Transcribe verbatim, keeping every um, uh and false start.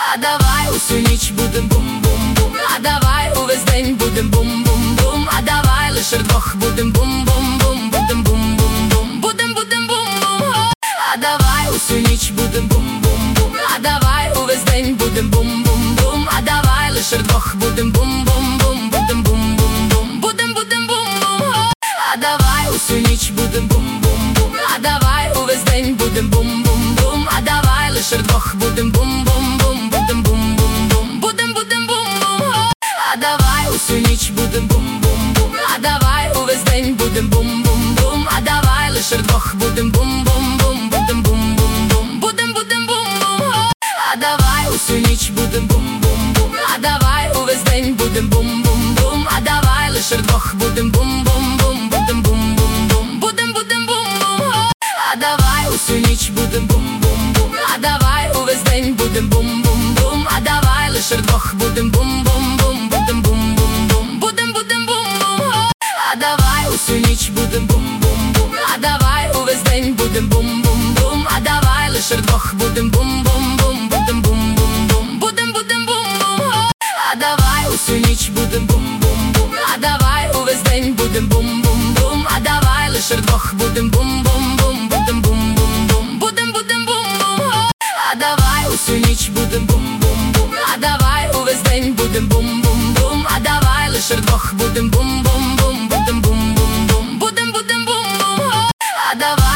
А давай усю ніч будем бум-бум-бум, а давай увесь день будем бум-бум-бум, а давай лише вдвох будем бум-бум-бум, будем бум-бум-бум, будем будем бум-бум. А давай усю ніч будем бум-бум-бум, а давай увесь день будем бум-бум-бум, а давай лише вдвох будем бум-бум-бум, будем бум-бум-бум, будем будем бум-бум. А давай усю ніч будем бум-бум-бум, а давай увесь день будем бум-бум-бум, а давай лише вдвох будем бум-бум-бум, будем бум-бум-бум, будем будем бум-бум. А давай усю ніч будем бум-бум-бум, а давай увесь день будем бум-бум-бум, а давай лише вдвох будем бум-бум-бум, будем бум-бум-бум, будем будем бум-бум. А давай усю ніч будем бум-бум-бум, а давай увесь день будем бум-бум-бум, а давай лише вдвох будем бум-бум-бум, будем бум-бум-бум, будем будем бум-бум. А давай усю ніч будем бум-бум-бум, а давай увесь день будем бум-бум-бум, а давай лише вдвох будем бум-бум-бум, будем бум-бум-бум, будем будем бум-бум. А давай усю ніч будем бум-бум-бум, а давай увесь день будем бум-бум-бум, а давай лише вдвох будем бум-бум-бум, будем бум-бум-бум, будем будем бум-бум. А давай усю ніч будем бум-бум-бум, а давай увесь день будем бум-бум-бум, а давай лише вдвох будем бум-бум-бум, будем бум-бум-бум, будем будем бум-бум. А давай усю ніч будем бум-бум-бум, а давай увесь день будем бум-бум-бум, а давай лише вдвох будем бум-бум.